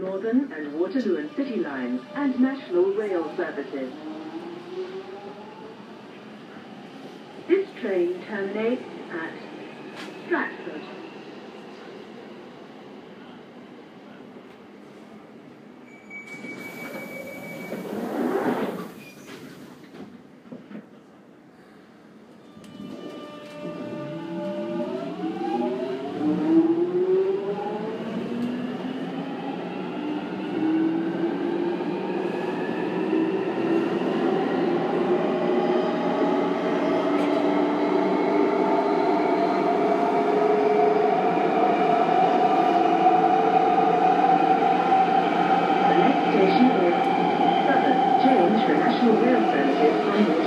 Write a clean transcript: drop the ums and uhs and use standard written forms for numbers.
Northern and Waterloo and City lines and national rail services. This train terminates at Stratford. National Rail Services on